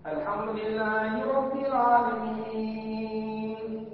الحمد لله رب العالمين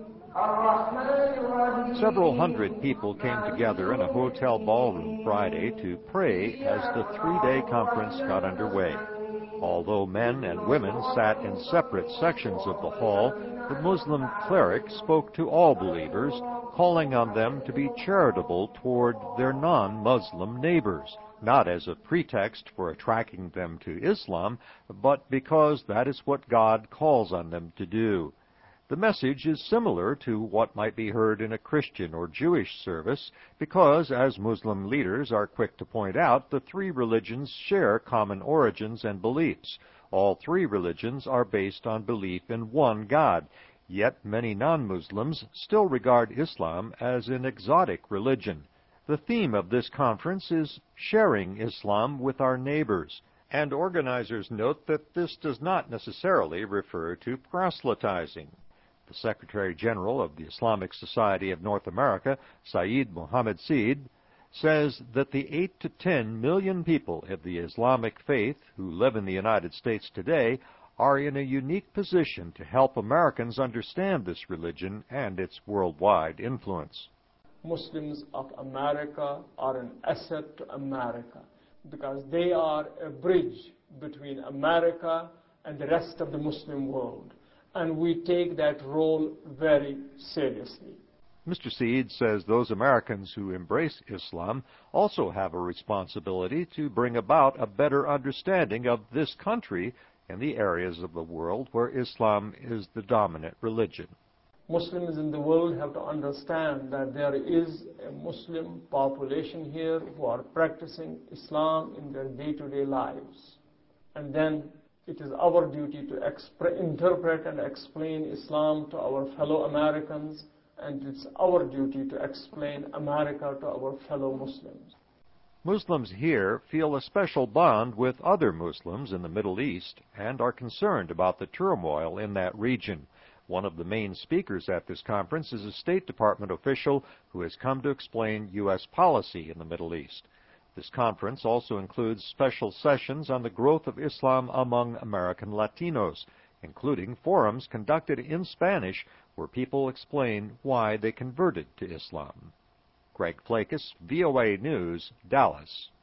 الرحمن الرحيم. Several hundred people came together in a hotel ballroom Friday to pray as the three-day conference got underway. Although men and women sat in separate sections of the hall, the Muslim cleric spoke to all believers, calling on them to be charitable toward their non-Muslim neighbors, not as a pretext for attracting them to Islam, but because that is what God calls on them to do. The message is similar to what might be heard in a Christian or Jewish service because, as Muslim leaders are quick to point out, the three religions share common origins and beliefs. All three religions are based on belief in one God, yet many non-Muslims still regard Islam as an exotic religion. The theme of this conference is sharing Islam with our neighbors, and organizers note that this does not necessarily refer to proselytizing. The Secretary General of the Islamic Society of North America, Saeed Mohammed Seed, says that the 8 to 10 million people of the Islamic faith who live in the United States today are in a unique position to help Americans understand this religion and its worldwide influence. Muslims of America are an asset to America because they are a bridge between America and the rest of the Muslim world. And we take that role very seriously. Mr. Seed says those Americans who embrace Islam also have a responsibility to bring about a better understanding of this country and the areas of the world where Islam is the dominant religion. Muslims in the world have to understand that there is a Muslim population here who are practicing Islam in their day-to-day lives. And then it is our duty to interpret and explain Islam to our fellow Americans, and it's our duty to explain America to our fellow Muslims. Muslims here feel a special bond with other Muslims in the Middle East and are concerned about the turmoil in that region. One of the main speakers at this conference is a State Department official who has come to explain U.S. policy in the Middle East. This conference also includes special sessions on the growth of Islam among American Latinos, including forums conducted in Spanish where people explain why they converted to Islam. Greg Flakus, VOA News, Dallas.